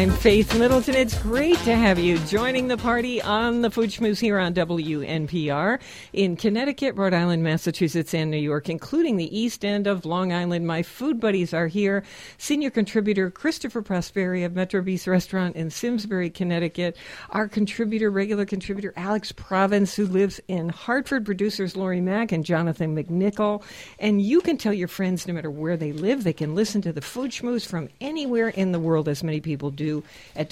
I'm Faith Middleton. It's great to have you joining the party on the Food Schmooze here on WNPR in Connecticut, Rhode Island, Massachusetts, and New York, including the East End of Long Island. My food buddies are here. Senior contributor Christopher Prosperi of Metro Beast Restaurant in Simsbury, Connecticut. Our regular contributor Alex Province, who lives in Hartford. Producers Lori Mack and Jonathan McNichol. And you can tell your friends, no matter where they live, they can listen to the Food Schmooze from anywhere in the world, as many people do at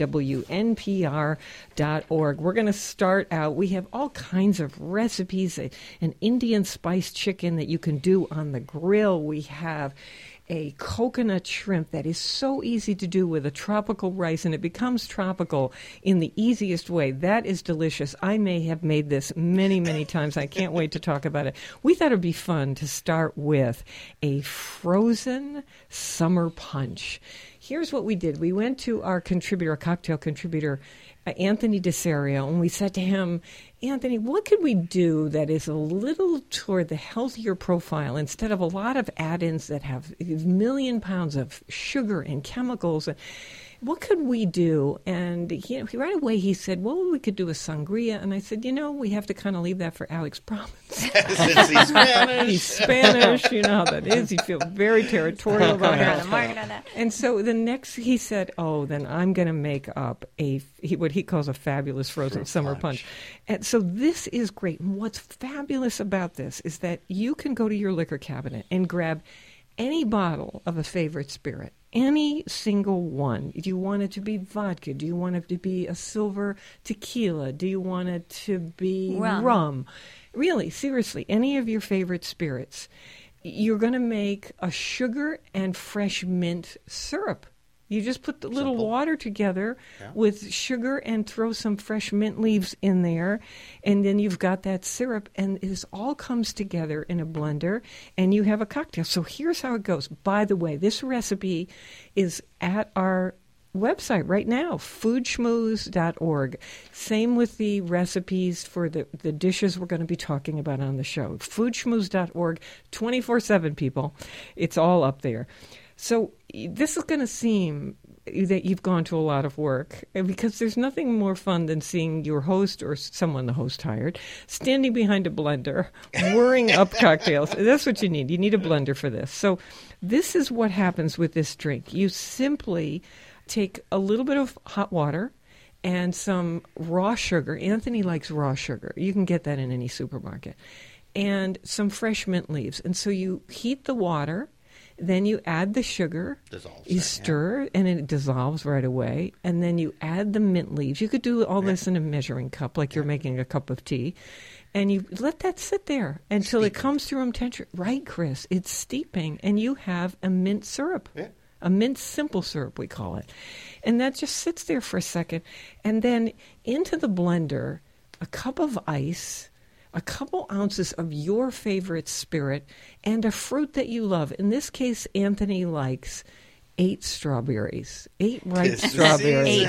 WNPR.org. We're going to start out. We have all kinds of recipes, an Indian spiced chicken that you can do on the grill. We have a coconut shrimp that is so easy to do with a tropical rice, and it becomes tropical in the easiest way. That is delicious. I may have made this many, many times. I can't wait to talk about it. We thought it would be fun to start with a frozen summer punch. Here's what we did. We went to our cocktail contributor, Anthony DeSario, and we said to him, Anthony, what could we do that is a little toward the healthier profile instead of a lot of add-ins that have a million pounds of sugar and chemicals? What could we do? And right away he said, well, we could do a sangria. And I said, we have to kind of leave that for Alex Province. Since he's Spanish. He's Spanish. You know how that is. You feel very territorial about that. And so the next he said, then I'm going to make up what he calls a fabulous frozen summer punch. And so this is great. And what's fabulous about this is that you can go to your liquor cabinet and grab any bottle of a favorite spirit. Any single one. Do you want it to be vodka? Do you want it to be a silver tequila? Do you want it to be rum? Really, seriously, any of your favorite spirits. You're going to make a sugar and fresh mint syrup. You just put the little water together with sugar and throw some fresh mint leaves in there, and then you've got that syrup, and this all comes together in a blender, and you have a cocktail. So here's how it goes. By the way, this recipe is at our website right now, foodschmooze.org. Same with the recipes for the dishes we're going to be talking about on the show. Foodschmooze.org, 24/7, people. It's all up there. So this is going to seem that you've gone to a lot of work, because there's nothing more fun than seeing your host or someone the host hired standing behind a blender, whirring up cocktails. That's what you need. You need a blender for this. So this is what happens with this drink. You simply take a little bit of hot water and some raw sugar. Anthony likes raw sugar. You can get that in any supermarket. And some fresh mint leaves. And so you heat the water. Then you add the sugar, you stir, and it dissolves right away. And then you add the mint leaves. You could do all this in a measuring cup, like you're making a cup of tea. And you let that sit there until it comes to room temperature. Right, Chris? It's steeping, and you have a mint syrup. Yeah. A mint simple syrup, we call it. And that just sits there for a second. And then into the blender, a cup of ice, a couple ounces of your favorite spirit, and a fruit that you love. In this case, Anthony likes 8 strawberries, 8 ripe strawberries.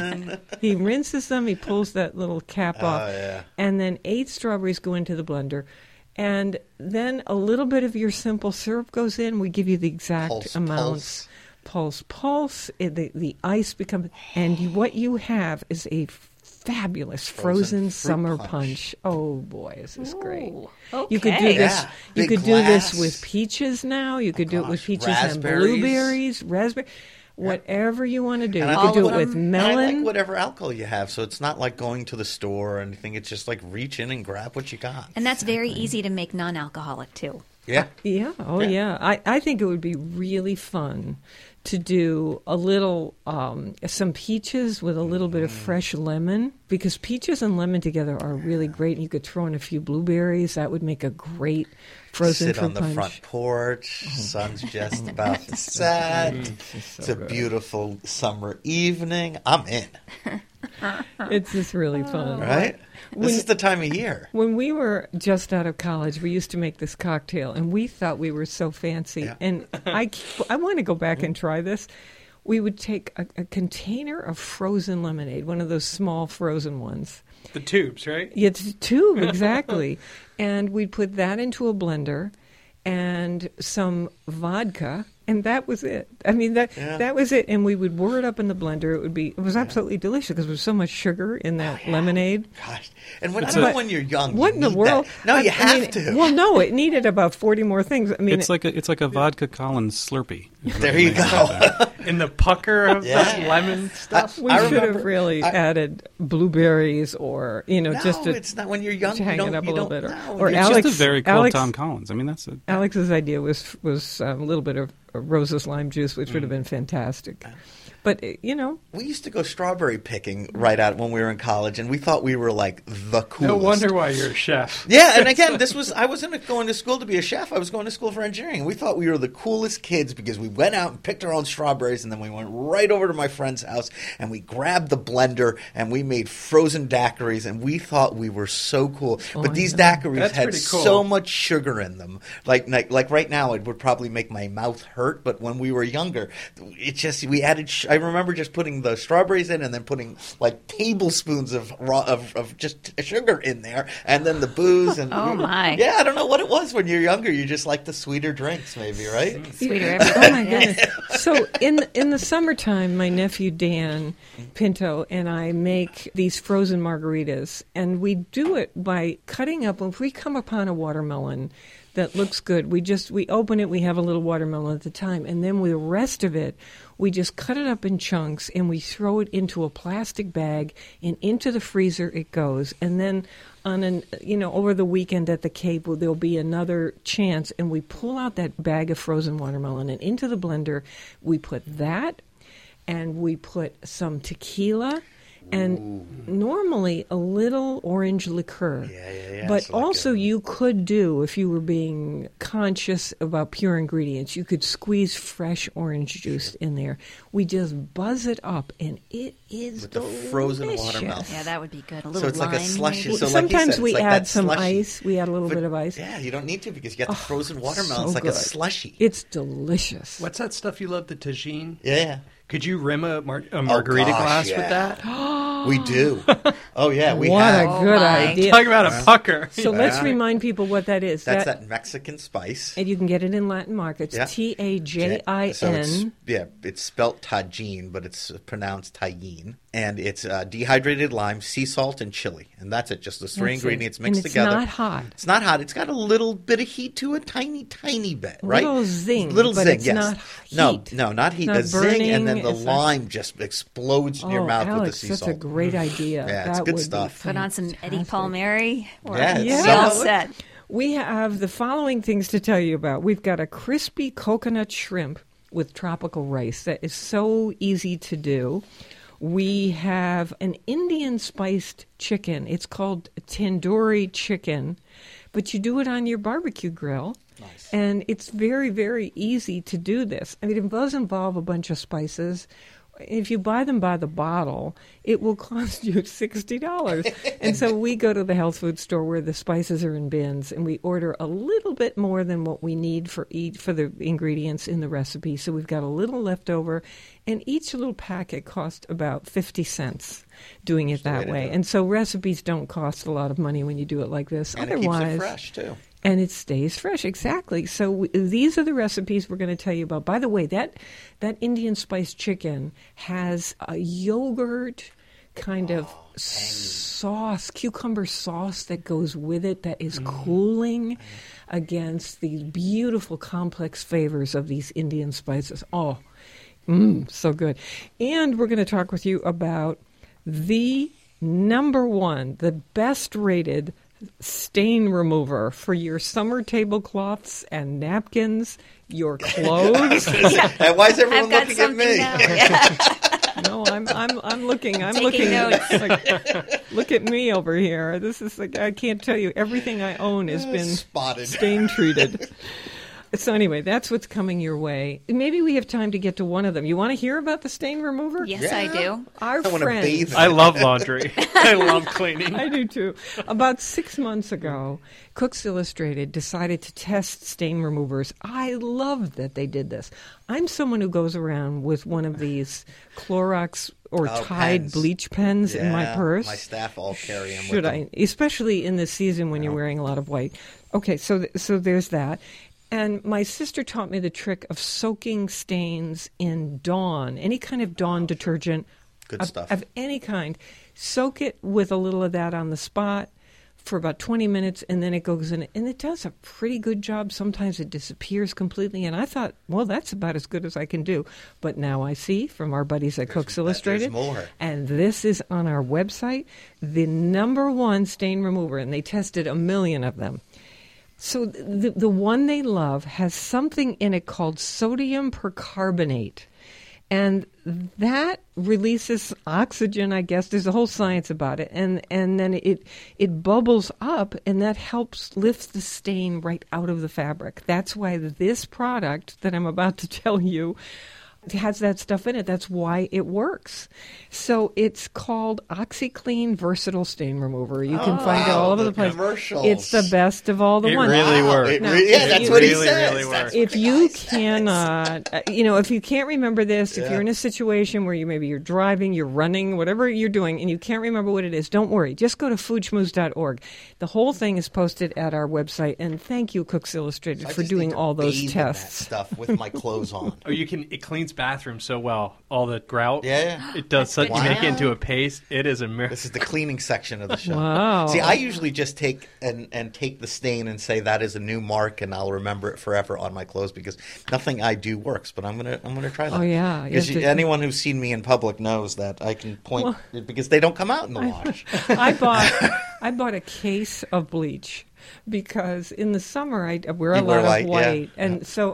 He rinses them, he pulls that little cap off, and then 8 strawberries go into the blender. And then a little bit of your simple syrup goes in. We give you the exact amounts. Pulse. The ice becomes, and what you have is a fabulous frozen summer punch. Oh boy, is this great! Okay. You could do this. You could do this with peaches now. You could do it with peaches and blueberries, raspberry, whatever you want to do. You could do it with melon. I like whatever alcohol you have, so it's not like going to the store or anything. It's just like reach in and grab what you got. And that's very easy to make non-alcoholic too. Yeah. I think it would be really fun to do a little, some peaches with a little bit of fresh lemon, because peaches and lemon together are really great. You could throw in a few blueberries. That would make a great frozen fruit punch. Sit on the front porch. Sun's just about to set. It's a beautiful summer evening. I'm in. It's just really fun. Right? This is the time of year. When we were just out of college, we used to make this cocktail, and we thought we were so fancy. Yeah. And I want to go back and try this. We would take a container of frozen lemonade, one of those small frozen ones. The tubes, right? Yeah, it's a tube, exactly. And we'd put that into a blender and some vodka And that was it. I mean, that was it. And we would whir it up in the blender. It was absolutely delicious because there was so much sugar in that lemonade. Gosh. And I don't know when you're young. What in the world? That. No, you have to. Well, no, it needed about 40 more things. I mean, it's like a vodka Collins Slurpee. There you go. In the pucker of that lemon stuff. We should have really added blueberries or, just to... it's not when you're young. To hang it up a little bit. Or Alex, just a very cool Tom Collins. I mean, that's Alex's idea was a little bit of Rose's lime juice, which would have been fantastic. But, we used to go strawberry picking right out when we were in college, and we thought we were like the coolest. No wonder why you're a chef. Yeah, and again, I wasn't going to school to be a chef. I was going to school for engineering. We thought we were the coolest kids because we went out and picked our own strawberries, and then we went right over to my friend's house, and we grabbed the blender, and we made frozen daiquiris, and we thought we were so cool. But these daiquiris had so much sugar in them. Like right now, it would probably make my mouth hurt, but when we were younger, we added I remember just putting the strawberries in and then putting like tablespoons of just sugar in there, and then the booze. And oh my! Yeah, I don't know what it was when you're younger. You just like the sweeter drinks, maybe, right? Sweeter everything. Oh my goodness! So in the summertime, my nephew Dan Pinto and I make these frozen margaritas, and we do it by cutting up. If we come upon a watermelon that looks good, we open it. We have a little watermelon at the time, and then the rest of it, we just cut it up in chunks and we throw it into a plastic bag, and into the freezer it goes. And then over the weekend at the Cape, there'll be another chance, and we pull out that bag of frozen watermelon, and into the blender we put that, and we put some tequila. And normally a little orange liqueur. Yeah. But so also you could do, if you were being conscious about pure ingredients, you could squeeze fresh orange juice in there. We just buzz it up, and it is with delicious. The frozen watermelon. Yeah, that would be good. A little so it's lime, like a slushy. maybe. So sometimes like we said, add some slushy. ice. We add a little bit of ice. Yeah, you don't need to because you got the frozen watermelon. So it's like good. a slushy. It's delicious. What's that stuff you love, the tagine? Yeah. Could you rim a margarita glass with that? We do. Oh, yeah. What a good idea. Talk about a pucker. So let's remind people what that is. That's that Mexican spice. And you can get it in Latin markets. Tajin. So it's spelt tagine, but it's pronounced tagine. And it's dehydrated lime, sea salt, and chili. And that's it. Just those three ingredients mixed together. And it's not hot. It's not hot. It's got a little bit of heat to it. Tiny, tiny bit, right? Little zing. Little but zing, it's yes. not heat. No, not heat. Not a zing, and then the it's lime just explodes in your mouth Alex, with the sea salt. That's a great idea. Yeah, it's good stuff. Put on some Eddie Palmieri. Yeah. Set. We have the following things to tell you about. We've got a crispy coconut shrimp with tropical rice that is so easy to do. We have an Indian spiced chicken. It's called tandoori chicken, but you do it on your barbecue grill. Nice. And it's very, very easy to do this. I mean, it does involve a bunch of spices. If you buy them by the bottle, it will cost you $60. And so we go to the health food store where the spices are in bins, and we order a little bit more than what we need for the ingredients in the recipe. So we've got a little left over, and each little packet costs about 50 cents doing it that way. And so recipes don't cost a lot of money when you do it like this. And otherwise, it keeps it fresh, too. And it stays fresh, exactly. So these are the recipes we're going to tell you about. By the way, that Indian spiced chicken has a yogurt kind of sauce, cucumber sauce that goes with it that is cooling against these beautiful complex flavors of these Indian spices. Oh, so good. And we're going to talk with you about the number one, the best rated stain remover for your summer tablecloths and napkins, your clothes. And why is everyone looking at me? No, I'm looking. I'm taking looking. notes. Like, look at me over here. This is like, I can't tell you. Everything I own has been spotted, stain treated. So anyway, that's what's coming your way. Maybe we have time to get to one of them. You want to hear about the stain remover? Yes, I do. Our I want to friend. bathe. I love laundry. I love cleaning. I do too. About 6 months ago, Cooks Illustrated decided to test stain removers. I love that they did this. I'm someone who goes around with one of these Clorox or Tide pens. bleach pens in my purse. My staff all carry them. Should I? Especially in this season when you're wearing a lot of white. Okay, so there's that. And my sister taught me the trick of soaking stains in Dawn, any kind of Dawn detergent. Good stuff. Of any kind. Soak it with a little of that on the spot for about 20 minutes, and then it goes in, and it does a pretty good job. Sometimes it disappears completely, and I thought, well, that's about as good as I can do. But now I see from our buddies at Cooks Illustrated, more. And this is on our website, the #1 stain remover, and they tested 1 million of them. So the one they love has something in it called sodium percarbonate. And that releases oxygen, I guess. There's a whole science about it. And then it bubbles up, and that helps lift the stain right out of the fabric. That's why this product that I'm about to tell you has that stuff in it. That's why it works. So it's called OxiClean Versatile Stain Remover. You can find it all over the place. Commercials. It's the best of all the ones. Really works. That's what he says. Really works. If you cannot, if you can't remember this, if you're in a situation where you're driving, you're running, whatever you're doing, and you can't remember what it is, don't worry. Just go to foodschmooze.org. The whole thing is posted at our website, and thank you, Cooks Illustrated, I for just doing need to all those bathe in tests. that stuff with my clothes on. Oh, it cleans bathrooms so well. All the grout. Yeah. It does. You make it into a paste. It is a miracle. This is the cleaning section of the show. Wow. See, I usually just take the stain and say that is a new mark, and I'll remember it forever on my clothes because nothing I do works. But I'm gonna try that. Oh, yeah. Because anyone who's seen me in public knows that I can point because they don't come out in the wash. I bought a case of bleach because in the summer I wear a lot of white, and so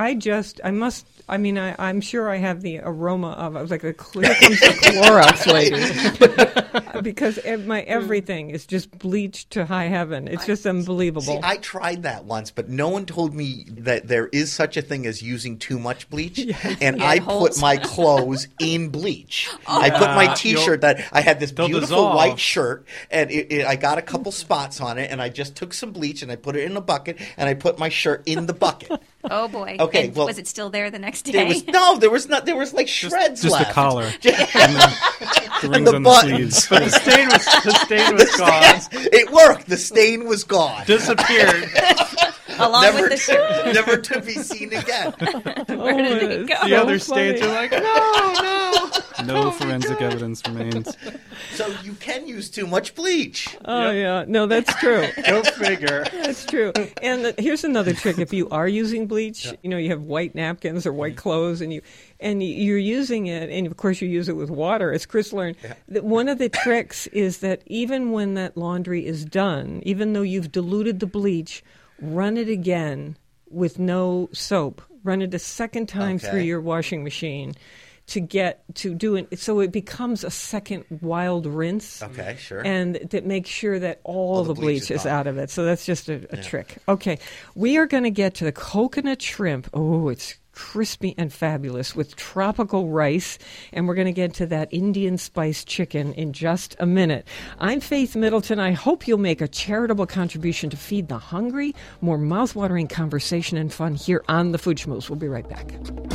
I'm sure I have the aroma of. I was like, here comes the Clorox lady, because my everything is just bleached to high heaven. It's just unbelievable. See, I tried that once, but no one told me that there is such a thing as using too much bleach. And I put my clothes in bleach. I put my T-shirt that I had this beautiful white shirt, and I got a couple spots on it, and I just took some bleach and I put it in a bucket, and I put my shirt in the bucket. Oh boy! Okay, and well, was it still there the next day? There was not. There was like shreds just left. a collar. And the rings the on buttons. the sleeves. But the stain was gone. Yes, it worked. The stain was gone. Disappeared. Along with the shirt. Never to be seen again. Where did it go? The other stains are like, no. No forensic evidence remains. So you can use too much bleach. Oh, yeah. No, that's true. Go figure. That's true. And here's another trick. If you are using bleach, you have white napkins or white clothes, and you're using it, and of course you use it with water, as Chris learned. That one of the tricks is that even when that laundry is done, even though you've diluted the bleach, run it again with no soap. Run it a second time through your washing machine to get to do it, so it becomes a second wild rinse. Okay, sure. And that makes sure that all the bleach is out of it. So that's just a trick. Okay, we are going to get to the coconut shrimp. Oh, it's crispy and fabulous with tropical rice, and we're going to get to that Indian spice chicken in just a minute. I'm Faith Middleton. I hope you'll make a charitable contribution to feed the hungry. More mouth-watering conversation and fun here on the Food Schmooze. We'll be right back.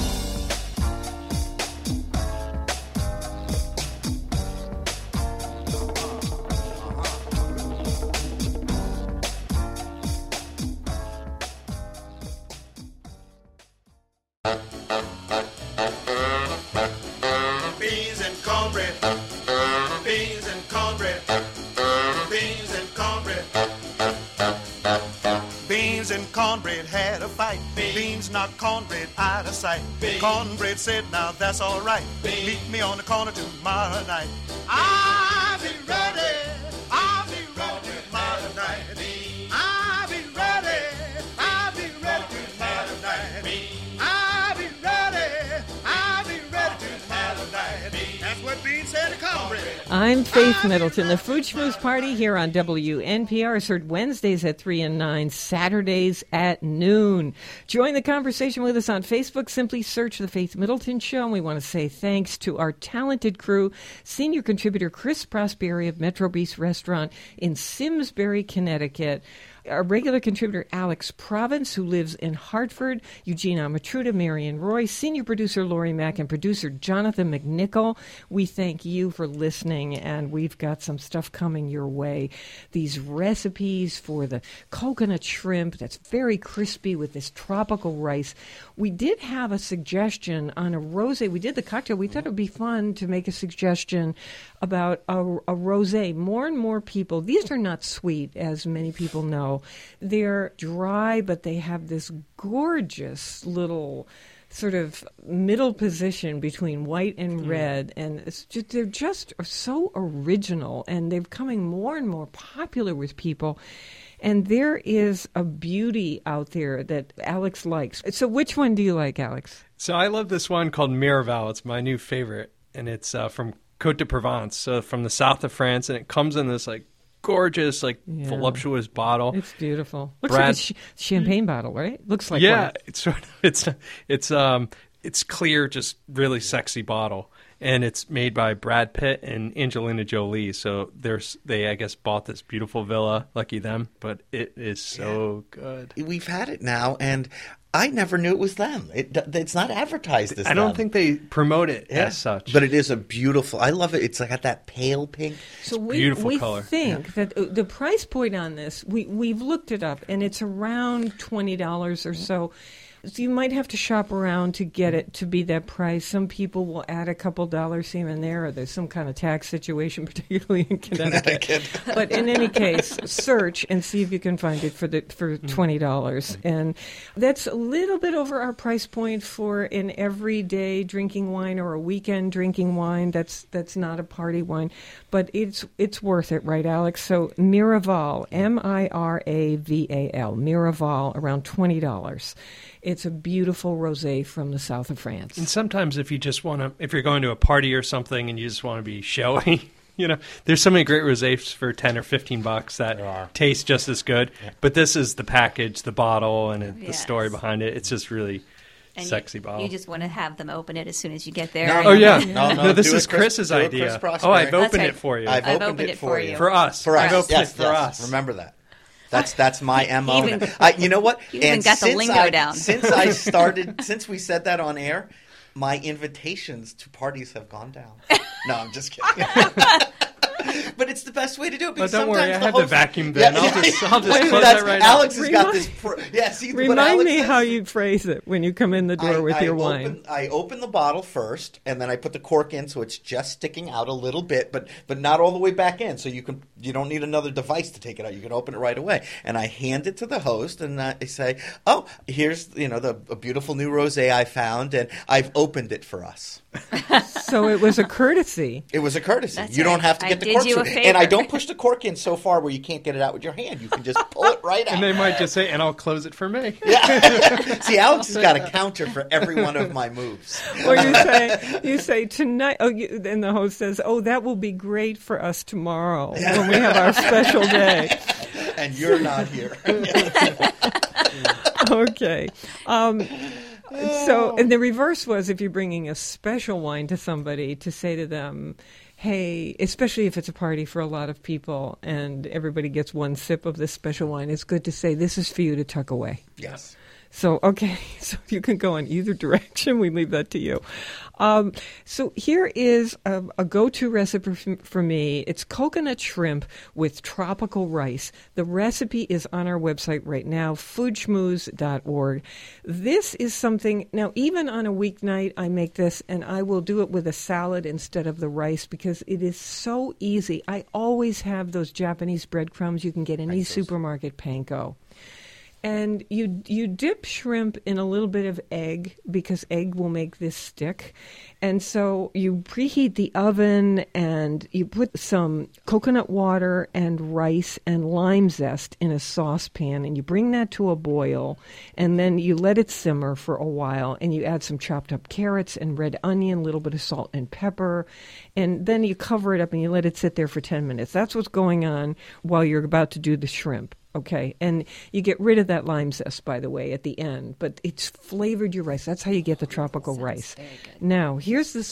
Beans and cornbread. Beans and cornbread. Beans and cornbread. Beans and cornbread had a fight. Beans knocked cornbread out of sight. Cornbread said, now that's all right. Meet me on the corner tomorrow night. I'll be ready. I'll be ready tomorrow night. I'll be ready. I'll be ready tomorrow night. I'll be ready. I'll be ready tomorrow night. That's what Beans said to cornbread. I'm Faith Middleton. The Food Schmooze Party here on WNPR is heard Wednesdays at 3 and 9, Saturdays at noon. Join the conversation with us on Facebook. Simply search The Faith Middleton Show. And we want to say thanks to our talented crew, senior contributor Chris Prosperi of Metro Beast Restaurant in Simsbury, Connecticut. Our regular contributor, Alex Province, who lives in Hartford, Eugene Amatruda, Marion Roy, senior producer Lori Mack, and producer Jonathan McNichol. We thank you for listening, and we've got some stuff coming your way. These recipes for the coconut shrimp that's very crispy with this tropical rice. We did have a suggestion on a rosé. We did the cocktail. We thought it would be fun to make a suggestion about a rosé. More and more people, these are not sweet, as many people know. They're dry, but they have this gorgeous little sort of middle position between white and red, and they're just so original, and they're becoming more and more popular with people. And there is a beauty out there that Alex likes. So which one do you like, Alex? So I love this one called Miraval. It's my new favorite, and it's from Côte de Provence, so from the south of France, and it comes in this gorgeous, voluptuous bottle. It's beautiful. Looks like a champagne bottle, right? Looks like one. It's sort of it's clear, just really sexy bottle, and it's made by Brad Pitt and Angelina Jolie. So they I guess bought this beautiful villa, lucky them, but it is so good. We've had it now, and I never knew it was them. It's not advertised as them. I don't think they promote it as such. But it is a beautiful, I love it. It's got that pale pink. So beautiful color. We think that the price point on this, we've looked it up, and it's around $20 or so. So you might have to shop around to get it to be that price. Some people will add a couple dollars here and there, or there's some kind of tax situation, particularly in Connecticut. But in any case, search and see if you can find it for $20. And that's a little bit over our price point for an everyday drinking wine or a weekend drinking wine. That's not a party wine, but it's worth it, right, Alex? So Miraval, Miraval, Miraval, around $20. It's a beautiful rosé from the south of France. And sometimes if you're going to a party or something and you just want to be showy, there's so many great rosés for $10 or $15 that taste just as good. Yeah. But this is the package, the bottle, and the story behind it. It's just really sexy bottle. You just want to have them open it as soon as you get there. No, this is Chris's idea. I've opened it for you. I've opened it for you. For us. For us. I've opened it for us. Remember that. That's my MO. You know what? You even got the lingo down. Since we said that on air, my invitations to parties have gone down. No, I'm just kidding. But it's the best way to do it. But don't worry, I had the vacuum then. I'll just close that right now. Alex has got this. Remind me how you phrase it when you come in the door with your wine. I open the bottle first, and then I put the cork in so it's just sticking out a little bit, but not all the way back in. So you don't need another device to take it out. You can open it right away. And I hand it to the host, and I say, "Oh, here's a beautiful new rosé I found, and I've opened it for us." So it was a courtesy. It was a courtesy. That's you don't right. have to get the cork. And I don't push the cork in so far where you can't get it out with your hand. You can just pull it right out. And they might just say, "And I'll close it for me." Yeah. See, Alex has got a counter for every one of my moves. Or you say tonight. And the host says, "Oh, that will be great for us tomorrow when we have our special day." And you're not here. Okay. So, and the reverse was if you're bringing a special wine to somebody, to say to them, hey, especially if it's a party for a lot of people and everybody gets one sip of this special wine, it's good to say, this is for you to tuck away. Yes. So, okay, so you can go in either direction. We leave that to you. So here is a go-to recipe for me. It's coconut shrimp with tropical rice. The recipe is on our website right now, foodschmooze.org. This is something, now even on a weeknight, I make this, and I will do it with a salad instead of the rice because it is so easy. I always have those Japanese breadcrumbs you can get in any supermarket, panko. And you dip shrimp in a little bit of egg because egg will make this stick. And so you preheat the oven and you put some coconut water and rice and lime zest in a saucepan and you bring that to a boil and then you let it simmer for a while and you add some chopped up carrots and red onion, a little bit of salt and pepper, and then you cover it up and you let it sit there for 10 minutes. That's what's going on while you're about to do the shrimp. okay? And you get rid of that lime zest, by the way, at the end. But it's flavored your rice. That's how you get the tropical rice. Now, here's the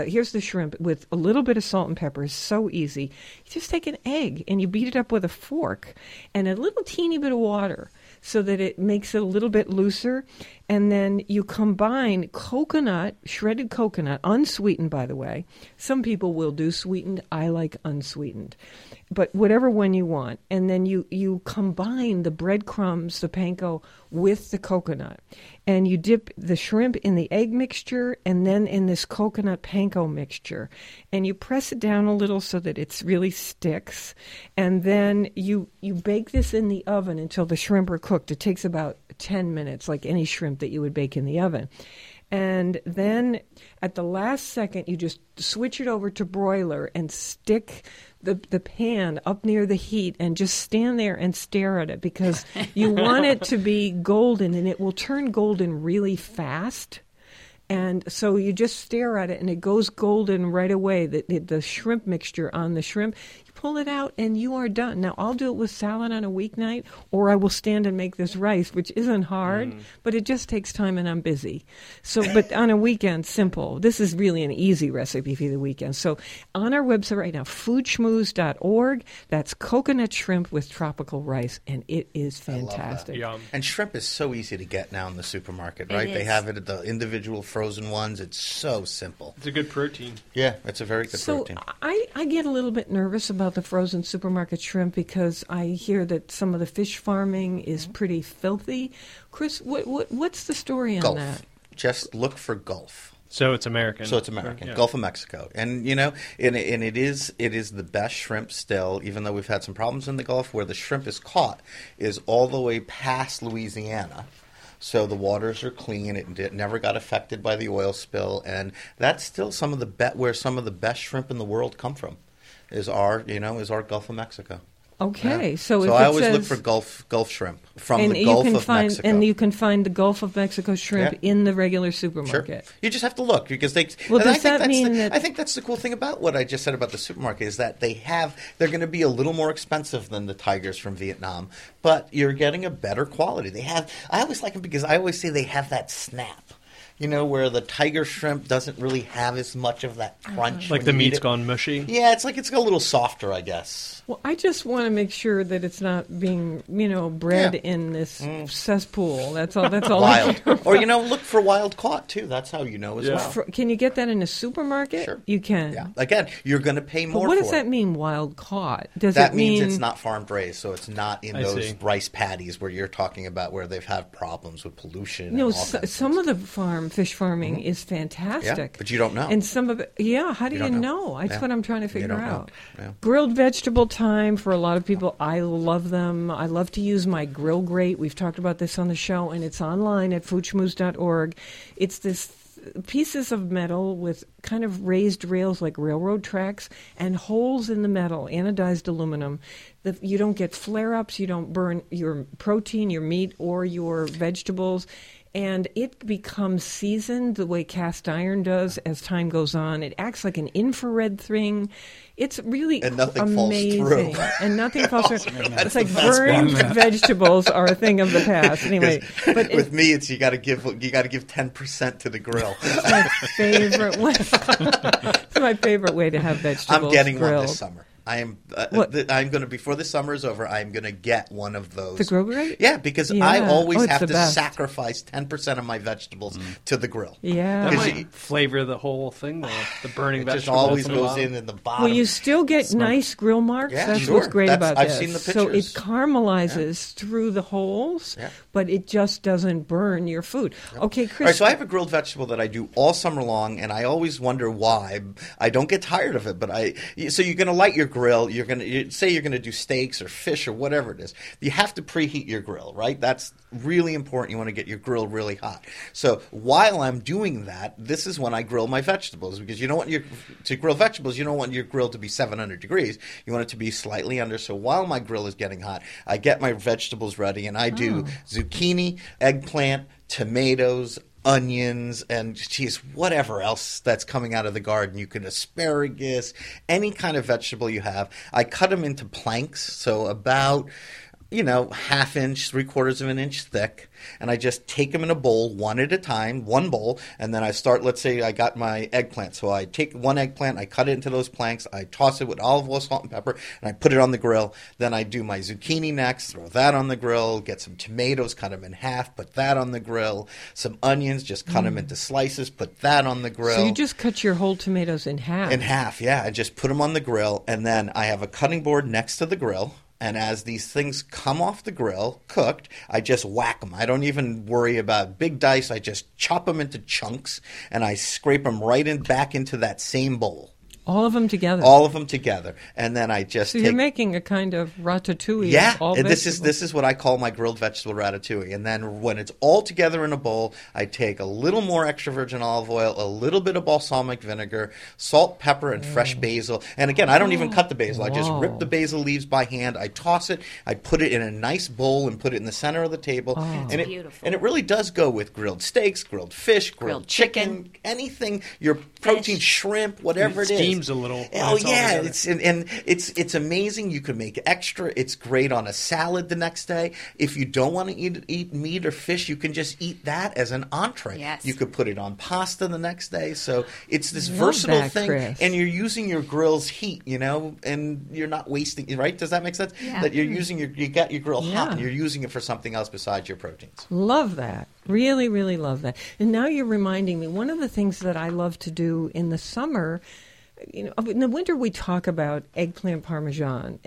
shrimp with a little bit of salt and pepper. It's so easy. You just take an egg and you beat it up with a fork and a little teeny bit of water, so that it makes it a little bit looser. And then you combine coconut, shredded coconut, unsweetened, by the way. Some people will do sweetened. I like unsweetened. But whatever one you want. And then you combine the breadcrumbs, the panko, with the coconut. And you dip the shrimp in the egg mixture and then in this coconut panko mixture. And you press it down a little so that it really sticks. And then you bake this in the oven until the shrimp are cooked. It takes about 10 minutes, like any shrimp that you would bake in the oven. And then at the last second, you just switch it over to broiler and stick the pan up near the heat and just stand there and stare at it, because you want it to be golden, and it will turn golden really fast. And so you just stare at it, and it goes golden right away, the shrimp mixture on the shrimp. You pull it out, and you are done. Now, I'll do it with salad on a weeknight, or I will stand and make this rice, which isn't hard, but it just takes time, and I'm busy. So, but on a weekend, simple. This is really an easy recipe for the weekend. So on our website right now, foodschmooze.org, that's coconut shrimp with tropical rice, and it is fantastic. Yum. And shrimp is so easy to get now in the supermarket, right? They have it at the individual frozen ones. It's so simple. It's a good protein. Yeah, it's a very good protein. So I get a little bit nervous about the frozen supermarket shrimp, because I hear that some of the fish farming is pretty filthy. Chris, what's the story on Gulf. that? Just look for Gulf. So it's American. Yeah. Gulf of Mexico. And, and it is the best shrimp still, even though we've had some problems in the Gulf. Where the shrimp is caught is all the way past Louisiana. So the waters are clean. It never got affected by the oil spill. And that's still where some of the best shrimp in the world come from, is our Gulf of Mexico. Okay, Yeah. so I always look for Gulf shrimp from the Gulf of Mexico. And you can find the Gulf of Mexico shrimp in the regular Sure. supermarket. You just have to look, because they. Well, does that mean that? I think that's the cool thing about what I just said about the supermarket, is that they're going to be a little more expensive than the tigers from Vietnam, but you're getting a better quality. I always like them because I always say they have that snap. Where the tiger shrimp doesn't really have as much of that crunch. Like the meat's gone mushy? Yeah, it's a little softer, I guess. Well, I just want to make sure that it's not being, bred in this cesspool. That's all. That's all. Wild. Or, look for wild caught, too. That's how you know as well. Can you get that in a supermarket? Sure. You can. Yeah. Again, you're going to pay more for it. But what does that mean, wild caught? That means it's not farmed raised, so it's not in those rice paddies where you're talking about, where they've had problems with pollution. No, some of the fish farming is fantastic. Yeah, but you don't know. And some of it, how do you know? That's what I'm trying to figure out. Yeah. Grilled vegetable time for a lot of people. I love them. I love to use my grill grate. We've talked about this on the show, and it's online at foodschmooze.org. It's this pieces of metal with kind of raised rails like railroad tracks and holes in the metal, anodized aluminum. You don't get flare-ups. You don't burn your protein, your meat, or your vegetables. And it becomes seasoned the way cast iron does as time goes on. It acts like an infrared thing. It's really amazing. And nothing falls through. It's like burned vegetables are a thing of the past. Anyway, but with me, it's you got to give 10% to the grill. It's my favorite way. It's my favorite way to have vegetables. I'm getting grilled. one this summer. I'm going to, before the summer is over, I'm going to get one of those. The grill grate? Yeah, because I always have to best. sacrifice 10% of my vegetables to the grill. Yeah. That might flavor the whole thing, though. The burning vegetables. It just always goes in the bottom. Well, you still get nice grill marks. Yeah, That's sure. what's great about I've this. seen the pictures. So it caramelizes through the holes, but it just doesn't burn your food. Yep. Okay, Chris. All right, so I have a grilled vegetable that I do all summer long, and I always wonder why. I don't get tired of it, but so you're going to light your grill. You're going to say you're going to do steaks or fish or whatever it is. You have to preheat your grill, right? That's really important. You want to get your grill really hot. So while I'm doing that, this is when I grill my vegetables, because you don't want to grill vegetables, you don't want your grill to be 700 degrees. You want it to be slightly under. So while my grill is getting hot, I get my vegetables ready, and I do zucchini, eggplant, tomatoes, onions, and whatever else that's coming out of the garden. You can asparagus, any kind of vegetable you have. I cut them into planks, so about half inch, 3/4 of an inch thick, and I just take them in a bowl one at a time, one bowl, and then I start, let's say I got my eggplant. So I take one eggplant, I cut it into those planks, I toss it with olive oil, salt, and pepper, and I put it on the grill. Then I do my zucchini next, throw that on the grill, get some tomatoes, cut them in half, put that on the grill, some onions, just cut them into slices, put that on the grill. So you just cut your whole tomatoes in half? In half, yeah. I just put them on the grill, and then I have a cutting board next to the grill. And as these things come off the grill, cooked, I just whack them. I don't even worry about big dice. I just chop them into chunks, and I scrape them back into that same bowl. All of them together? All of them together. And then I just So you're making a kind of ratatouille. Yeah, of all and this vegetables. is what I call my grilled vegetable ratatouille. And then when it's all together in a bowl, I take a little more extra virgin olive oil, a little bit of balsamic vinegar, salt, pepper, and fresh basil. And again, I don't even cut the basil. I just rip the basil leaves by hand. I toss it. I put it in a nice bowl and put it in the center of the table. And it, beautiful. And it really does go with grilled steaks, grilled fish, grilled chicken, anything, your protein, shrimp, whatever it is. Steams a little. Oh It's all yeah, together. it's amazing. You can make extra. It's great on a salad the next day. If you don't want to eat meat or fish, you can just eat that as an entree. Yes. You could put it on pasta the next day. So it's this Love versatile that, thing, Chris. and you're using your grill's heat, and you're not wasting. Right? Does that make sense? Yeah. That you're using you got your grill hot, Yeah. and you're using it for something else besides your proteins. Love that. Really, really love that. And now you're reminding me, one of the things that I love to do in the summer, in the winter we talk about eggplant parmesan,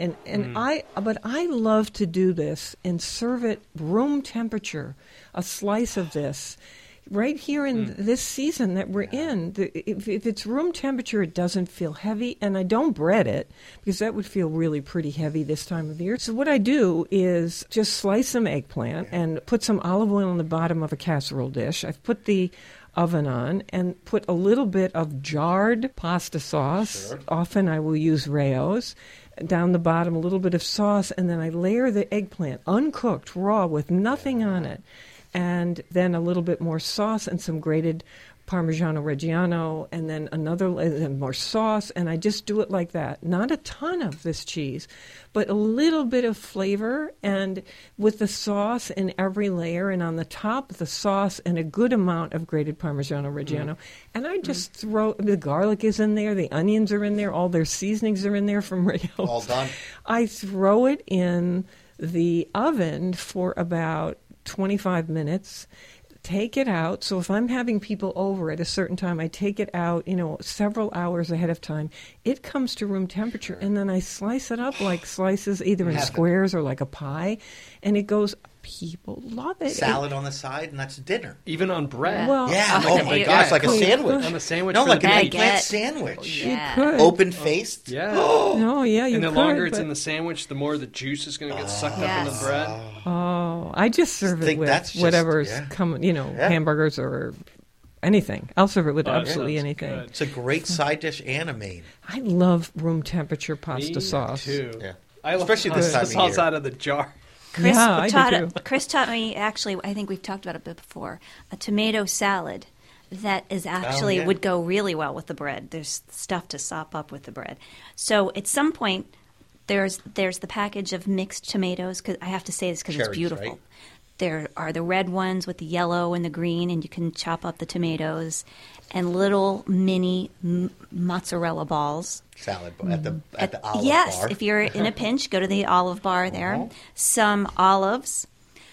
but I love to do this and serve it room temperature, a slice of this. Right here in this season that we're in, if it's room temperature, it doesn't feel heavy, and I don't bread it because that would feel really pretty heavy this time of year. So what I do is just slice some eggplant and put some olive oil on the bottom of a casserole dish. I've put the oven on and put a little bit of jarred pasta sauce. Sure. Often I will use Rao's. Down the bottom, a little bit of sauce, and then I layer the eggplant uncooked, raw, with nothing on it. And then a little bit more sauce and some grated Parmigiano Reggiano, and then and more sauce, and I just do it like that. Not a ton of this cheese, but a little bit of flavor, and with the sauce in every layer, and on the top, the sauce and a good amount of grated Parmigiano Reggiano. And I just throw, the garlic is in there, the onions are in there, all their seasonings are in there from Rao's. All done. I throw it in the oven for about 25 minutes, take it out. So if I'm having people over at a certain time, I take it out, several hours ahead of time. It comes to room temperature, and then I slice it up like slices, either in squares or like a pie, and it goes. People love it. Salad on the side, and that's dinner. Even on bread. Well, Yeah. Oh, Oh like my a- gosh, like a could. sandwich. On a sandwich. No, for like the an baguette. eggplant Baguette. sandwich. You Yeah. could. Open faced. Yeah. No, yeah, you And the could. longer it's but- in the sandwich, the more the juice is going to get sucked up in Yes. the bread. Oh, I just serve it think with that's just- whatever's yeah. coming, Yeah. hamburgers or anything. I'll serve it with Oh, absolutely sounds anything. good. It's a great side dish and a main. I love room temperature pasta Me sauce. too. Yeah. I love Especially this the time of sauce year. out of the jar. Chris Yeah, I taught do too. Chris taught me, actually, I think we've talked about it a bit before, a tomato salad that is actually yeah. would go really well with the bread. There's stuff to sop up with the bread. So at some point, there's the package of mixed tomatoes. Cause I have to say this because it's Cherries, beautiful. right? There are the red ones with the yellow and the green, and you can chop up the tomatoes, and little mini mozzarella balls. Salad bar at the olive Yes, bar. if you're in a pinch, go to the olive bar there. Uh-huh. Some olives,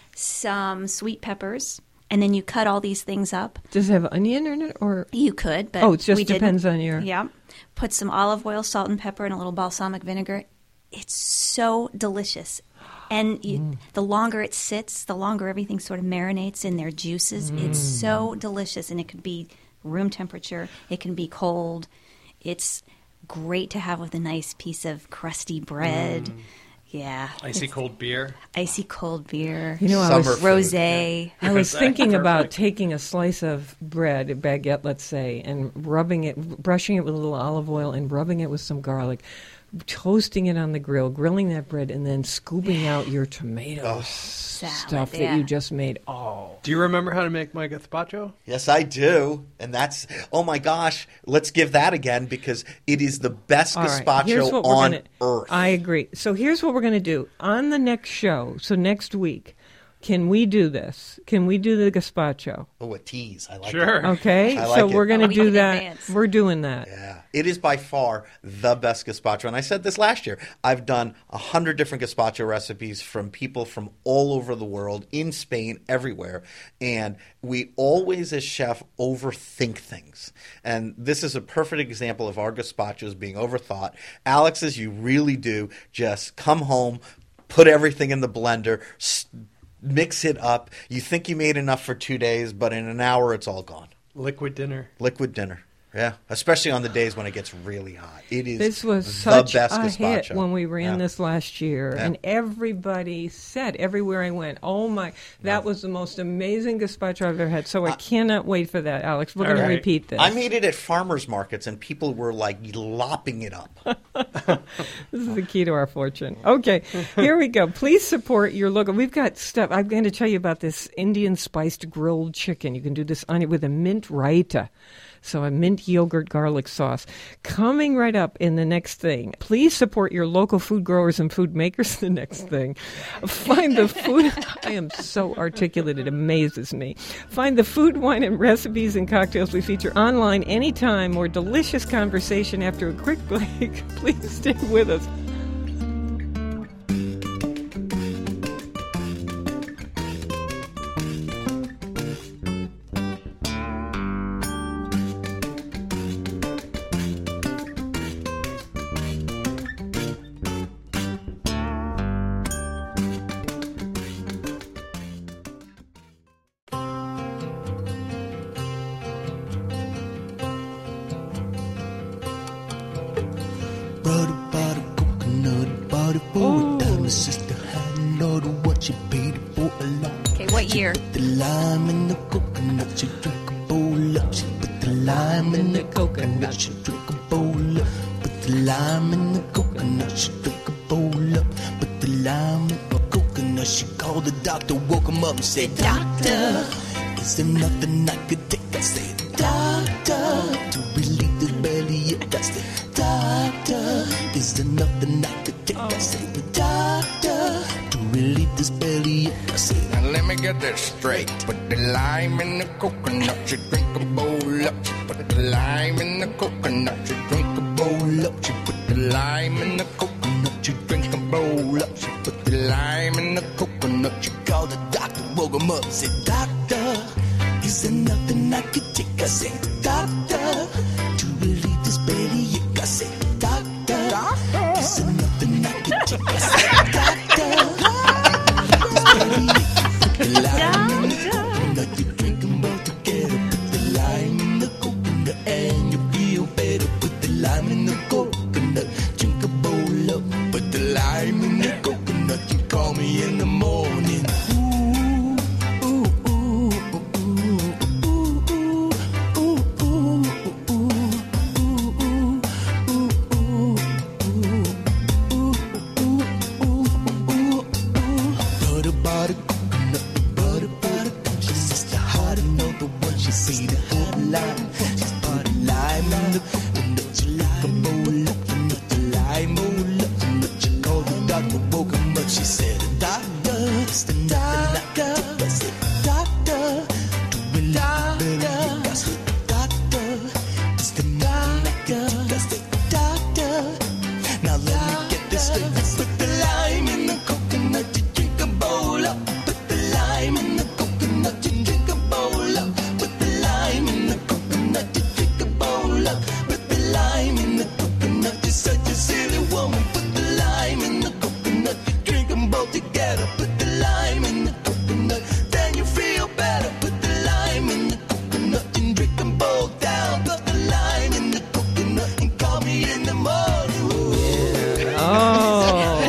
some sweet peppers, and then you cut all these things up. Does it have onion in it, or You could, but Oh, it just we didn't. depends on your- Yeah. Put some olive oil, salt, and pepper, and a little balsamic vinegar. It's so delicious. And the longer it sits, the longer everything sort of marinates in their juices. It's so delicious, and it could be room temperature. It can be cold. It's great to have with a nice piece of crusty bread. Yeah. Icy It's cold beer. icy cold beer. I Summer was food. Rosé. I was thinking about Perfect. taking a slice of bread, a baguette, let's say, and brushing it with a little olive oil and rubbing it with some garlic, toasting it on the grill, grilling that bread, and then scooping out your tomato stuff that you just made. Oh. Do you remember how to make my gazpacho? Yes, I do. And that's, oh my gosh, let's give that again because it is the best gazpacho on earth. I agree. So here's what we're going to do. On the next show, so next week, can we do this? Can we do the gazpacho? Oh, a tease. I like Sure. it. Okay, I like so it. we're going to do that. Advance. We're doing that. Yeah, it is by far the best gazpacho. And I said this last year. I've done 100 different gazpacho recipes from people from all over the world, in Spain, everywhere. And we always, as chef, overthink things. And this is a perfect example of our gazpachos being overthought. Alex's, you really do just come home, put everything in the blender, mix it up. You think you made enough for 2 days, but in an hour it's all gone. Liquid dinner. Liquid dinner. Yeah, especially on the days when it gets really hot. It is This was the such best a gazpacho. hit when we ran this last year, Yeah. and everybody said everywhere I went, "Oh my, that was the most amazing gazpacho I've ever had." So I cannot wait for that, Alex. We're going to right. repeat this. I made it at farmers markets, and people were like lopping it up. This is the key to our fortune. Okay, here we go. Please support your local. We've got stuff. I'm going to tell you about this Indian spiced grilled chicken. You can do this on it with a mint raita. So a mint yogurt garlic sauce. Coming right up in the next thing. Please support your local food growers and food makers. The next thing. Find the food. I am so articulate. It amazes me. Find the food, wine, and recipes and cocktails we feature online anytime or delicious conversation after a quick break. Please stay with us. Brother bought a coconut, bought it for a dime. His sister had an order, what she paid it for a lot. Okay, what year? The lime in the coconut, she drink a bowl up. She put the lime in the coconut, she drink a bowl up. Put the lime in the coconut, she drink a bowl up. Put the lime in the coconut, she called the doctor, woke him up and said, Doctor, is there nothing I could take? I said, Doctor, to relieve this bellyache. I said, Doctor, is there nothing I could take? I said, Doctor, to relieve this bellyache. I said, Now let me get this straight. Put the lime in the coconut, you drink a bowl up. Put the lime in the coconut, you drink a bowl up. She put the lime in the coconut, you drink a bowl up. She put the lime in the coconut, you called the doctor, woke him up and said, Doctor, is there nothing I could take? I said, Doctor, to relieve this bellyache. I said, Doctor, is there nothing I could take? I said, Doctor, this bellyache. Put the lime in the coconut, you drink them both together. Put the lime in the coconut and you feel better. Put the lime in the coconut, drink a bowl up. Put the lime in the coconut, you call me in the morning. She said, Doctor, it's the doctor. I said, Doctor, to relieve the bellyache. I said, Doctor, it's the doctor. I said, Doctor, now let me get this straight. Put the lime in the coconut, you drink a bowl up. Put the lime in the coconut, you drink a bowl up. Put the lime in the coconut, you drink a bowl up. Put the lime in the coconut, you're such a silly woman. Put the lime in the coconut, you drink them both together. Put the lime in the coconut, then you feel better. Put the lime in the coconut and drink them both down. Put the lime in the coconut and call me in the morning. Oh,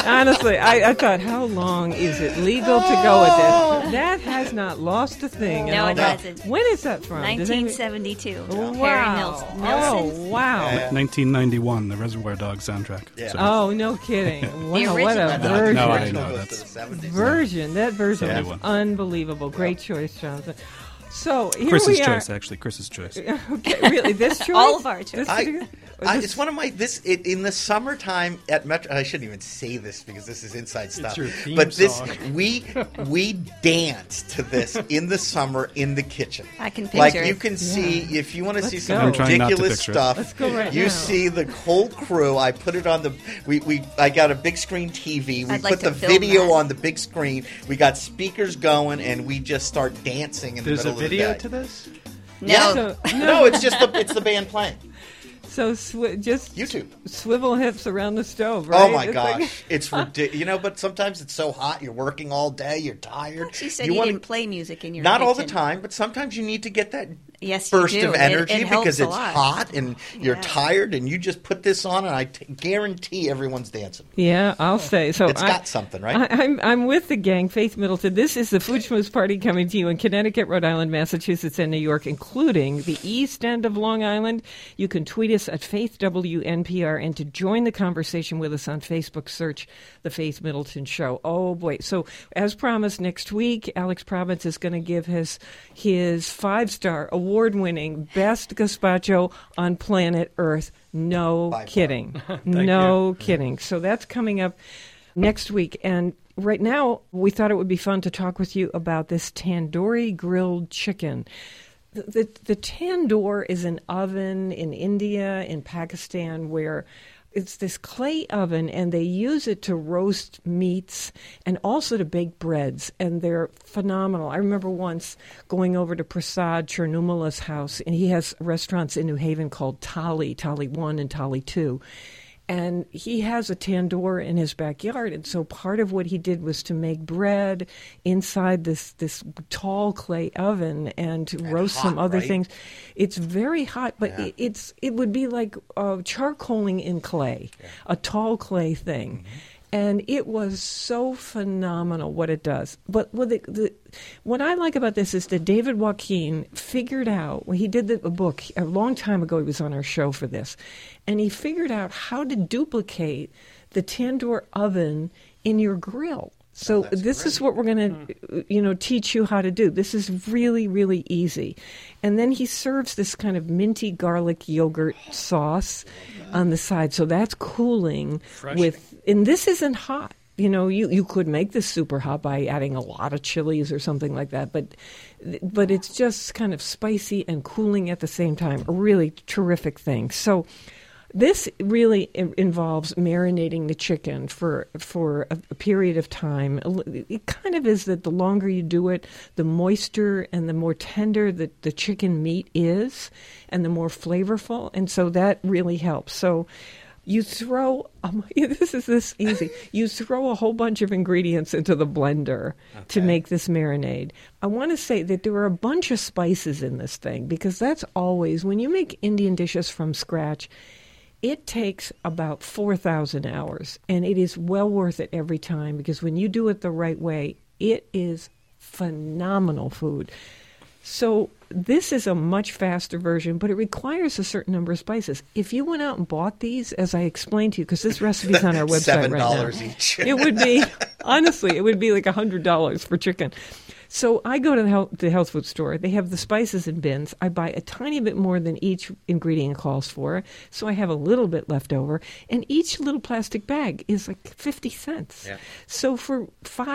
Honestly, I thought, how long is it legal to go with this? That has not lost a thing. No, it hasn't. When is that from? 1972. Wow. Harry Nilsson. Oh, wow. 1991, the Reservoir Dogs soundtrack. Yeah. So- Oh, no kidding. Wow, what original. a No, version. no, I know. That's That version was 71. unbelievable. Great choice, Jonathan. So here Chris's we are. choice, actually. Chris's choice. Okay, really, this choice? All of our choices. It's one of my in the summertime at Metro. I shouldn't even say this because this is inside stuff. your theme but this song. we dance to this in the summer in the kitchen. I can picture Like it. you can see if you want to see Let's some go. I'm trying not to ridiculous picture it. stuff. Let's go right you now. see the whole crew. I put it on the I got a big screen TV. We I'd like put to the film video that. on the big screen. We got speakers going, and we just start dancing in There's the a middle video of the to day. this? Yeah. No. No, it's just it's the band playing. So just YouTube. swivel hips around the stove, right? Oh my It's like- gosh, it's ridiculous. But sometimes it's so hot. You're working all day. You're tired. She said you wanna- didn't play music in your Not all the kitchen. time, but sometimes you need to get that Yes, you burst do. of energy It helps because a it's lot. hot and you're Yeah. tired, and you just put this on, and I guarantee everyone's dancing. Yeah, I'll say. So It's got something, right? I'm with the gang, Faith Middleton. This is the Food Schmooze Party coming to you in Connecticut, Rhode Island, Massachusetts, and New York, including the East End of Long Island. You can tweet us at FaithWNPR, and to join the conversation with us on Facebook, search The Faith Middleton Show. Oh, boy. So, as promised, next week, Alex Province is going to give his 5-star award-winning Best Gazpacho on Planet Earth. No By far. kidding. No kidding. So that's coming up next week. And right now, we thought it would be fun to talk with you about this tandoori grilled chicken. The tandoor is an oven in India, in Pakistan, where it's this clay oven, and they use it to roast meats and also to bake breads, and they're phenomenal. I remember once going over to Prasad Chernumala's house, and he has restaurants in New Haven called Tali 1 and Tali 2. And he has a tandoor in his backyard, and so part of what he did was to make bread inside this tall clay oven and to roast some hot, other right? things. It's very hot, but it would be like charcoaling in clay, a tall clay thing. Mm-hmm. And it was so phenomenal what it does. But what I like about this is that David Joaquin figured out, when he did a book a long time ago, he was on our show for this, and he figured out how to duplicate the tandoor oven in your grill. So this is what we're going to, teach you how to do. This is really, really easy. And then he serves this kind of minty garlic yogurt sauce on the side. So that's cooling and this isn't hot. You could make this super hot by adding a lot of chilies or something like that, but it's just kind of spicy and cooling at the same time. A really terrific thing. So this really involves marinating the chicken for a period of time. It kind of is that the longer you do it, the moister and the more tender the chicken meat is, and the more flavorful. And so that really helps. So you throw, this is this easy, you throw a whole bunch of ingredients into the blender to make this marinade. I want to say that there are a bunch of spices in this thing, because that's always, when you make Indian dishes from scratch, it takes about 4,000 hours, and it is well worth it every time, because when you do it the right way, it is phenomenal food. So this is a much faster version, but it requires a certain number of spices. If you went out and bought these, as I explained to you, because this recipe's on our website right now. $7 each. It would be, honestly, it would be like $100 for chicken. So I go to the health food store. They have the spices in bins. I buy a tiny bit more than each ingredient calls for, so I have a little bit left over. And each little plastic bag is like 50 cents. Yeah. So for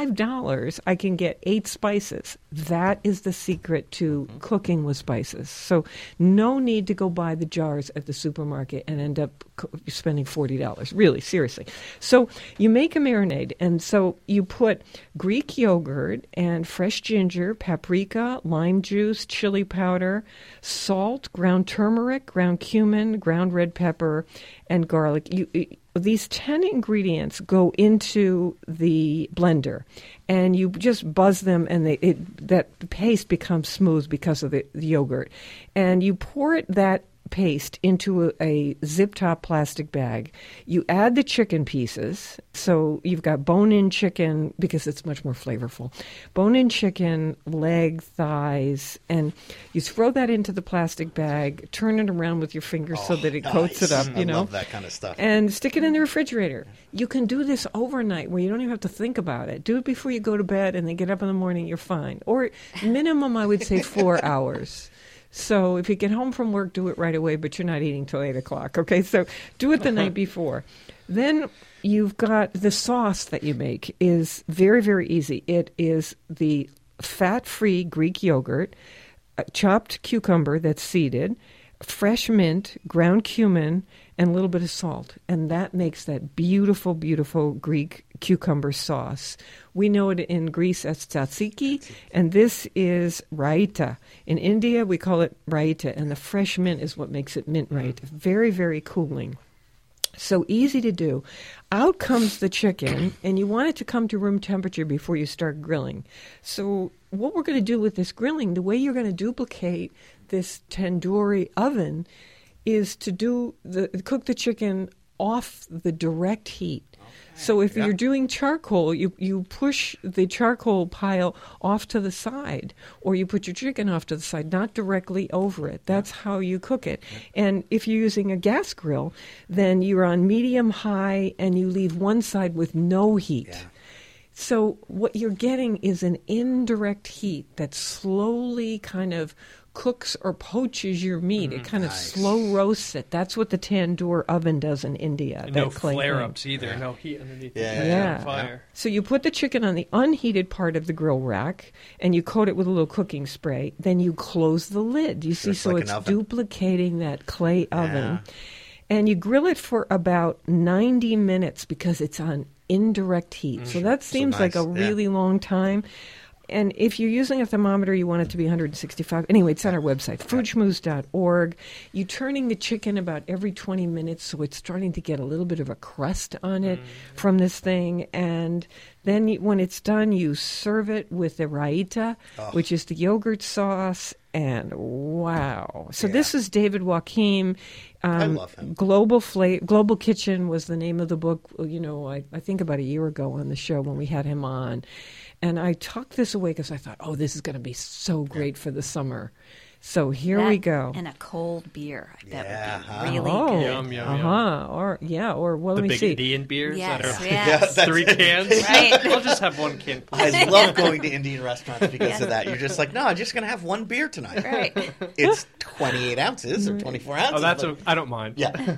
$5, I can get 8 spices. That is the secret to cooking with spices. So no need to go buy the jars at the supermarket and end up spending $40. Really, seriously. So you make a marinade, and so you put Greek yogurt and fresh ginger, paprika, lime juice, chili powder, salt, ground turmeric, ground cumin, ground red pepper, and garlic. These 10 ingredients go into the blender, and you just buzz them, and that paste becomes smooth because of the yogurt. And you pour that paste into a zip-top plastic bag. You add the chicken pieces. So you've got bone-in chicken, because it's much more flavorful. Bone-in chicken, leg, thighs, and you throw that into the plastic bag, turn it around with your fingers so that it coats it up, I love that kind of stuff. and stick it in the refrigerator. You can do this overnight where you don't even have to think about it. Do it before you go to bed and then get up in the morning, you're fine. Or minimum, I would say 4 hours. So if you get home from work, do it right away, but you're not eating till 8 o'clock, okay? So do it the night before. Then you've got the sauce that you make is very, very easy. It is the fat-free Greek yogurt, chopped cucumber that's seeded, fresh mint, ground cumin, and a little bit of salt. And that makes that beautiful, beautiful Greek cucumber sauce. We know it in Greece as tzatziki, and this is raita. In India, we call it raita, and the fresh mint is what makes it mint raita. Very, very cooling. So easy to do. Out comes the chicken, and you want it to come to room temperature before you start grilling. So what we're going to do with this grilling, the way you're going to duplicate this tandoori oven is to cook the chicken off the direct heat. So if you're doing charcoal, you push the charcoal pile off to the side, or you put your chicken off to the side, not directly over it. That's how you cook it. And if you're using a gas grill, then you're on medium high and you leave one side with no heat. Yeah. So what you're getting is an indirect heat that slowly kind of cooks or poaches your meat. It kind of slow roasts it. That's what the tandoor oven does in India. And no flare-ups either. No heat underneath the fire. So you put the chicken on the unheated part of the grill rack, and you coat it with a little cooking spray. Then you close the lid. You see, so it's duplicating that clay oven. And you grill it for about 90 minutes because it's on indirect heat. So that seems like a really long time. And if you're using a thermometer, you want it to be 165. Anyway, it's on our website, foodschmooze.org. You're turning the chicken about every 20 minutes, so it's starting to get a little bit of a crust on it from this thing. And then when it's done, you serve it with the raita, which is the yogurt sauce. And wow. So this is David Joachim. I love him. Global Kitchen was the name of the book, I think about a year ago on the show when we had him on. And I tucked this away because I thought, this is going to be so great for the summer. So here we go. And a cold beer. That would be really good. Yum, yum, yum. Or let me see. The big Indian beers yes, that are yes. 3 cans. Right. I'll just have 1 can, please. I love going to Indian restaurants because of that. You're just like, no, I'm just going to have 1 beer tonight. Right. It's 28 ounces or 24 ounces. I don't mind. Yeah.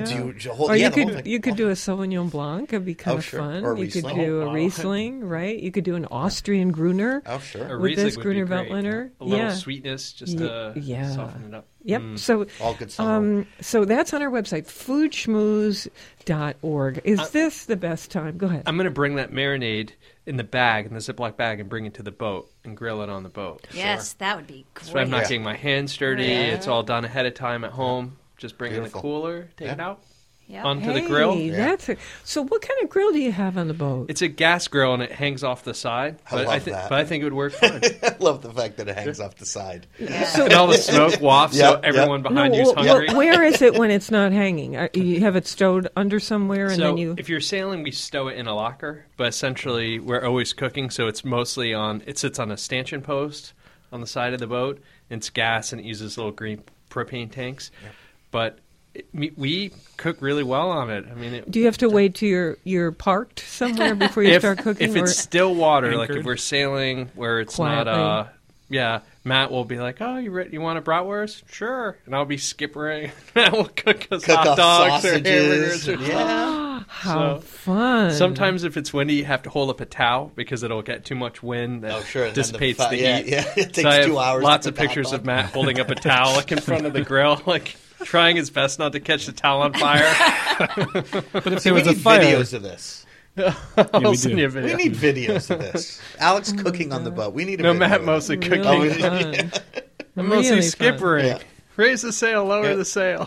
You could do a Sauvignon Blanc. It'd be kind of fun. Or you Riesling. could do a Riesling, right? You could do an Austrian Gruner. Oh, sure. A With this Riesling would be Gruner great. Veltliner. A little sweetness just to soften it up. Yep. So all good summer. So that's on our website, foodschmooze.org. Is this the best time? Go ahead. I'm going to bring that marinade in the bag, in the Ziploc bag, and bring it to the boat and grill it on the boat. Yes, that would be great. So I'm not getting my hands dirty. Yeah. It's all done ahead of time at home. Just bring it in the cooler, take it out. Yep. Onto the grill. So what kind of grill do you have on the boat? It's a gas grill and it hangs off the side. I love that. But I think it would work fine. I love the fact that it hangs off the side. So, and all the smoke wafts, so everyone behind you is hungry. Where is it when it's not hanging? You have it stowed under somewhere, and then you. If you're sailing, we stow it in a locker. But essentially, we're always cooking, so it's mostly on. It sits on a stanchion post on the side of the boat. And it's gas, and it uses little green propane tanks. Yeah. But we cook really well on it. I mean, do you have to wait till you're parked somewhere before you start cooking? If it's still water, like if we're sailing where it's quietly. not, Matt will be like, "Oh, you want a bratwurst? Sure," and I'll be skippering. Matt will cook us hot dogs sausages. or hamburgers. How fun! Sometimes if it's windy, you have to hold up a towel because it'll get too much wind that dissipates the heat. Yeah, it takes so I have 2 hours. Lots of pictures of Matt holding up a towel like in front of the grill, like trying his best not to catch the towel on fire. But if there was a fire, videos of this. I'll send you a video. We need videos of this. Alex cooking on the boat. We need a No, video. Matt mostly cooking. Really fun. I'm mostly Really skippering. fun. Raise the sail, lower the sail.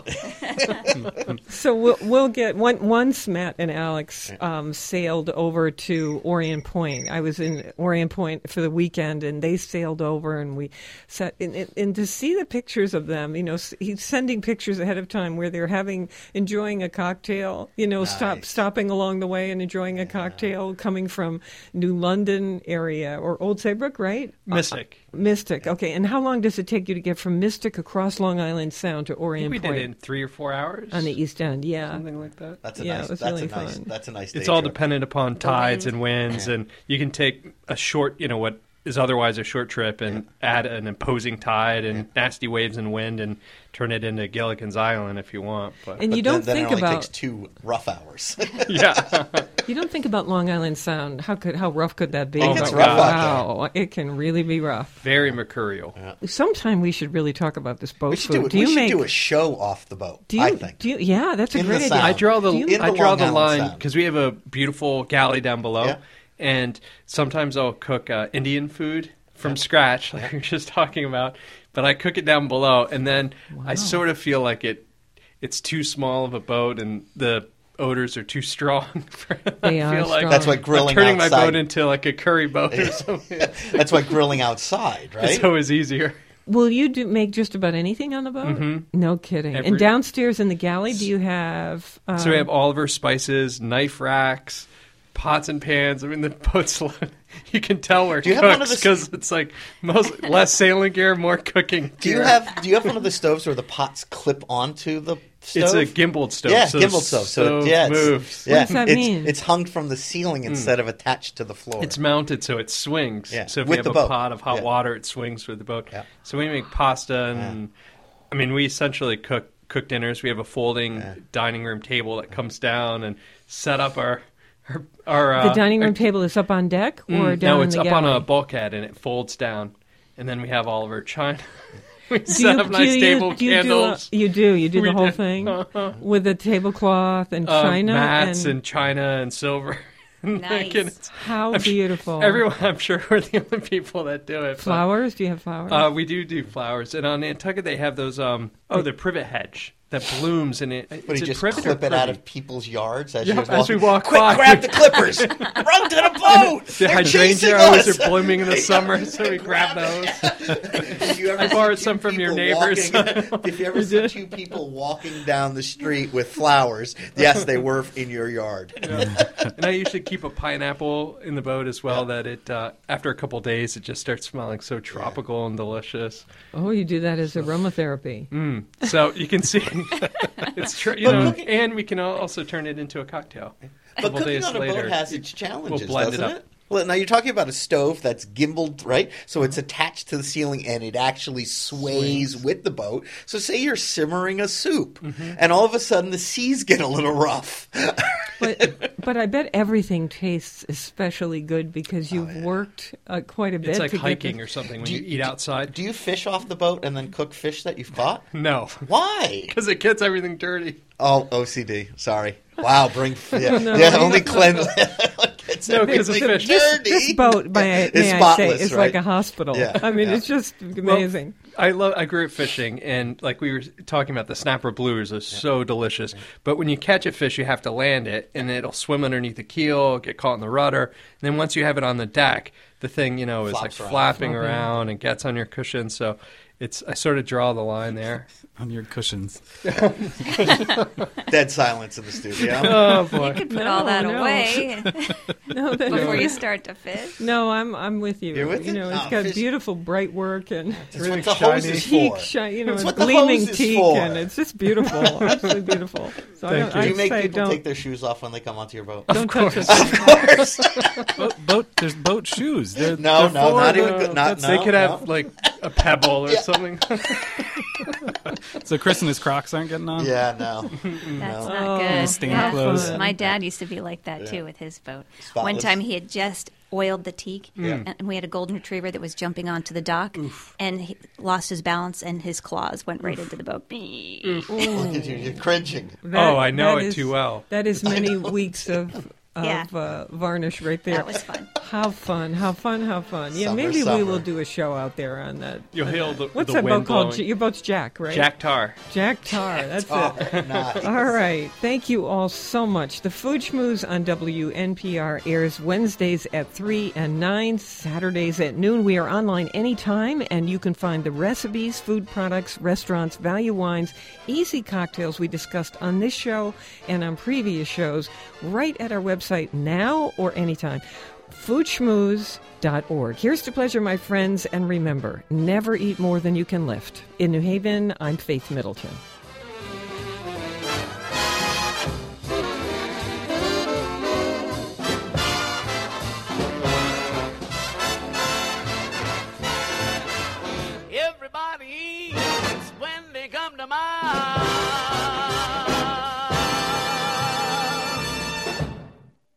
So we'll get once Matt and Alex sailed over to Orient Point. I was in Orient Point for the weekend, and they sailed over, and we sat. And to see the pictures of them, he's sending pictures ahead of time where they're enjoying a cocktail. Nice. Stopping along the way and enjoying a cocktail, coming from New London area or Old Saybrook, right? Mystic. Okay. And how long does it take you to get from Mystic across Long Island Sound to Orient We Point? did it in 3 or 4 hours. On the East End, yeah. Something like that. That's a Yeah, nice. it was That's really a nice. fun. That's a nice. Day It's all trip. dependent upon tides wind. and winds, and you can take a short, what is otherwise a short trip and add an imposing tide and nasty waves and wind and turn it into Gilligan's Island if you want. But And you don't then think it only about takes 2 rough hours. yeah, you don't think about Long Island Sound. How rough could that be? Oh, It's my rough God. out Wow, it can really be rough. very mercurial. Sometime we should really talk about this boat We should food. do it. We should do a show off the boat. I think. Yeah, that's a In the great idea. Sound. I draw the In the I draw Long the Island line Sound. because we have a beautiful galley down below, Yeah. and sometimes I'll cook Indian food from scratch, like we were just talking about. But I cook it down below, and then I sort of feel like it's too small of a boat, and the odors are too strong. They I are feel like strong. That's why grilling I'm turning outside. my boat into like a curry boat or something. That's why grilling outside, right? It's always easier. Will you make just about anything on the boat? Mm-hmm. No kidding. And downstairs in the galley, do you have... So we have all of our spices, knife racks, pots and pans. I mean, the boat's you can tell where it Do you have one of cooks the- because it's like less sailing gear, more cooking. Do you gear. have one of the stoves where the pots clip onto the stove? It's a gimbaled stove. Yeah, so the gimbal stove. So stove yeah, moves. What does that mean? It's hung from the ceiling instead of attached to the floor. It's mounted so it swings. Yeah, So if with you have the a boat. pot of hot Yeah. water, it swings with the boat. Yeah. So we make pasta and I mean, we essentially cook dinners. We have a folding dining room table that comes down and set up our the dining room table is up on deck or down no, in it's the up galley? on a bulkhead and it folds down, and then we have all of our china. We Do set you- up do nice you table use- do you candles. You do the We whole do. thing with a tablecloth and china mats and china and silver. Nice. It's- how I'm sure beautiful. Everyone, I'm sure we're the only people that do it. but- Flowers? Do you have flowers? we do flowers, and on Nantucket they have those. The privet hedge that blooms, and But is you it just privet clip or it out privy? of people's yards as, Yeah, you're as we walking. walk Quick, by. grab the clippers! Run to the boat! The They're chasing hydrangeas us! are blooming in the summer, so we grab those. If you ever I see borrowed two some from your people neighbors. walking- if you ever see 2 people walking down the street with flowers, yes, they were in your yard. And I usually keep a pineapple in the boat as well. That it after a couple days, it just starts smelling so tropical and delicious. Oh, you do that as aromatherapy. So you can see it's true, and we can also turn it into a cocktail. A But couple cooking days on a later, boat has its challenges, we'll blend it doesn't up. it? Well, now you're talking about a stove that's gimbaled, right? So it's attached to the ceiling and it actually sways with the boat. So say you're simmering a soup and all of a sudden the seas get a little rough. But I bet everything tastes especially good because you've worked quite a bit. It's like to get hiking this- or something when you eat outside. Do you fish off the boat and then cook fish that you've caught? No, Why? because it gets everything dirty. Oh, OCD. Sorry. Wow, No, only cleanliness. No, 'cause the fish. This boat, may I say, spotless, is right? like a hospital. Yeah, I mean, yeah. it's just amazing. I grew up fishing, and like we were talking about, the snapper blues are so delicious. But when you catch a fish, you have to land it, and it'll swim underneath the keel, get caught in the rudder. And then once you have it on the deck, the thing, is like Flops around. flapping around and gets on your cushion. So I sort of draw the line there. On your cushions. Dead silence in the studio. Oh boy! You could put all that No. away No, that- before you start to fish. No, I'm with you. You're with it? It's Oh, got fish- beautiful bright work and That's what the hose is teak, for. it's what the gleaming hose is teak, for. and it's just beautiful, absolutely beautiful. So Thank you. Do you make say people don't take their shoes off when they come onto your boat? don't touch course. us. Of course. There's boat shoes. They're No, for not the- even good. Not, They no, could have no. like a pebble or something. So Chris and his Crocs aren't getting on? Yeah, no. That's Oh, not good. stained Yeah. clothes. My dad used to be like that too with his boat. Spotless. One time he had just oiled the teak, and we had a golden retriever that was jumping onto the dock, and he lost his balance, and his claws went right into the boat. Look at you. You're cringing. Oh, I know that it is- too well. That is many weeks of varnish right there. That was fun. How fun. Yeah, Summer, maybe we summer. will do a show out there on that. You'll on hear that. the What's the that wind boat called? blowing. Your boat's Jack, right? Jack Tar. Jack Tar. That's it. Nice. All right. Thank you all so much. The Food Schmooze on WNPR airs Wednesdays at 3 and 9, Saturdays at noon. We are online anytime, and you can find the recipes, food products, restaurants, value wines, easy cocktails we discussed on this show and on previous shows right at our website now or anytime. Foodschmooze.org. Here's to pleasure, my friends, and remember, never eat more than you can lift. In New Haven, I'm Faith Middleton. Everybody eats when they come to mind.